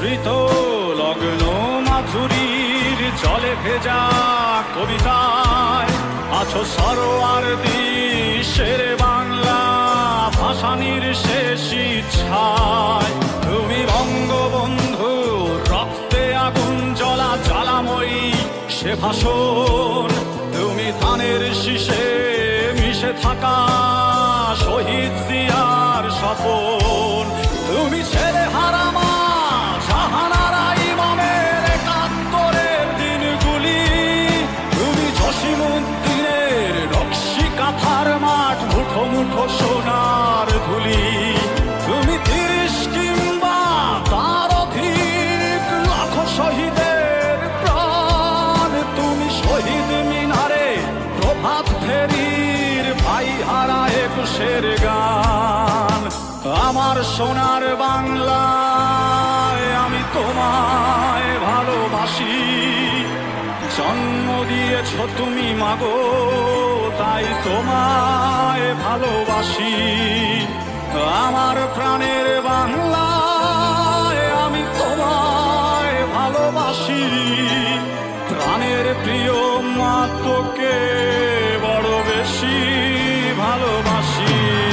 মিশ্রিত লগ্ন মাধুরীর জলে ভেজা কবিতায় আছো সরোয়ার দিশের বাংলা ভাসানির শেষ ইচ্ছায়। তুমি বঙ্গবন্ধু রক্তে আগুন জ্বলা জ্বালাময়ী সে ভাষণ, তুমি ধানের শীষে মিশে থাকা শহীদ জিয়ার স্বপন। তুমি ছেলে হারামা জাহানারা ইমামের একাত্তরের দিনগুলি, তুমি জসিমউদ্দিনের নকশি কাঁথার মাঠ মুঠো মুঠো সোনার ধুলি। তুমি ৩০ কিংবা তার অধিক লাখো শহীদের প্রাণ, তুমি শহীদ মিনারে প্রভাত ফেরির ভাই হারা একুশের গান। আমার সোনার বাংলায় আমি তোমায় ভালোবাসি, জন্ম দিয়েছ তুমি মাগো তাই তোমায় ভালোবাসি। আমার প্রাণের বাংলায় আমি তোমায় ভালোবাসি, প্রাণের প্রিয় মা তোকে বড় বেশি ভালোবাসি।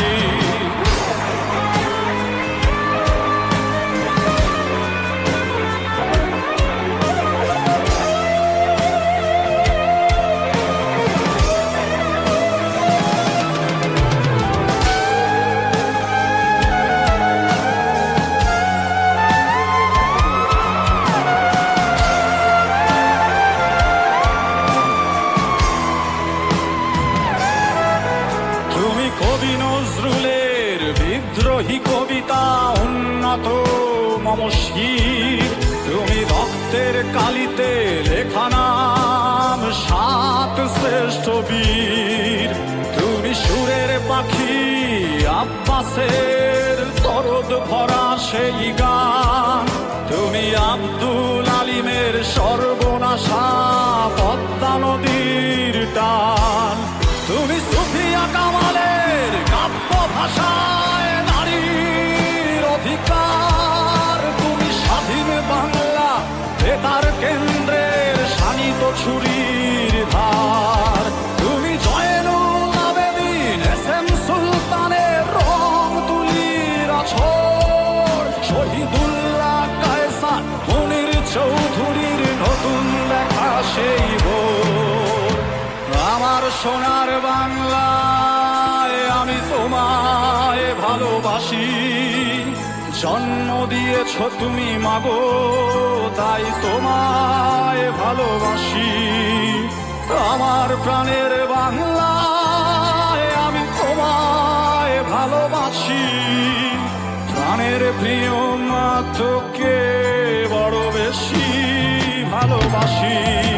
কবি নজরুলের বিদ্রোহী কবিতা উন্নত মম শির, তুমি রক্তের কালিতে লেখা নাম ৭ শ্রেষ্ঠ বীর। তুমি সুরের পাখি আব্বাসের দরদ ভরা সেই গান, তুমি আব্দুল আলিমের সর্বনাশা পদ্মা নদীর টান। তুমি সুফিয়া কামালের কাব্য ভাষায় নারীর অধিকার, তুমি স্বাধীন বাংলা বেতার কেন্দ্রের শানিত ছুরির ধার। তুমি জয়নুল আবেদিন এস.এম. সুলতানের রং তুলির আছর, শহীদুল্লাহ কায়সার মুনির চৌধুরীর নতুন দেখা সেই ভোর। আমার সোনার বাংলায় আমি তোমায় ভালোবাসি, জন্ম দিয়েছ তুমি মাগো তাই তোমায় ভালোবাসি। আমার প্রাণের বাংলায় আমি তোমায় ভালোবাসি, প্রাণের প্রিয় মা তোকে বড় বেশি ভালোবাসি।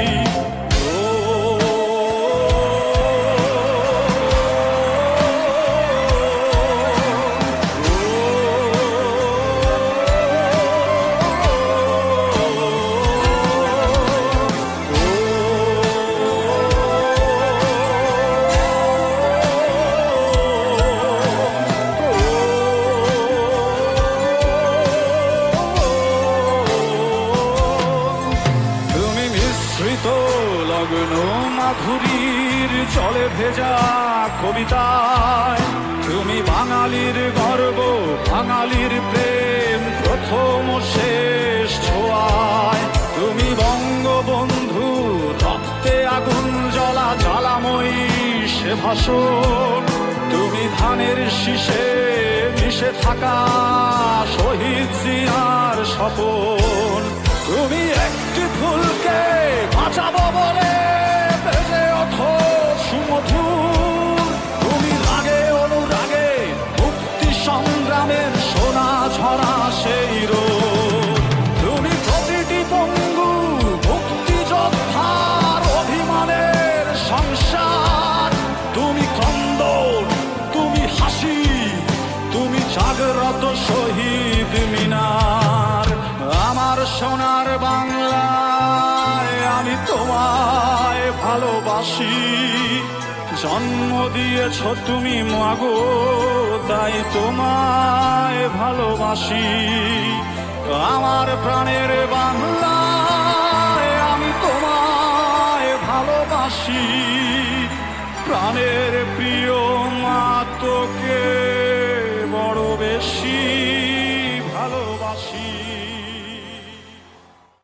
লগ্ন মাধুরীর জলে ভেজা কবিতায় তুমি বাঙালির গর্ব, বাঙালির প্রেম প্রথম শেষ ছোঁয়ায়। তুমি বঙ্গবন্ধু রক্তে আগুন জ্বলা জ্বালাময়ী সে ভাষণ, তুমি ধানের শীষে মিশে থাকা শহীদ জিয়ার স্বপন। তুমি একটি ফুলকে বাঁচাবো বলে বেজে ওঠো সুমধুর, তুমি রাগে অনুরাগে মুক্তি সংগ্রামের সোনা ঝরা সেই রোদ। তুমি প্রতিটি পঙ্গু মুক্তিযোদ্ধার অভিমানের সংসার, তুমি ক্রন্দন, তুমি হাসি, তুমি জাগ্রত শহীদ মিনার। আমার সোনার বাংলায় আমি তোমায় ভালোবাসি, জন্ম দিয়েছ তুমি মাগো তাই তোমায় ভালোবাসি। আমার প্রাণের বাংলা, আমি তোমায় ভালোবাসি, প্রাণের প্রিয় মা তোকে।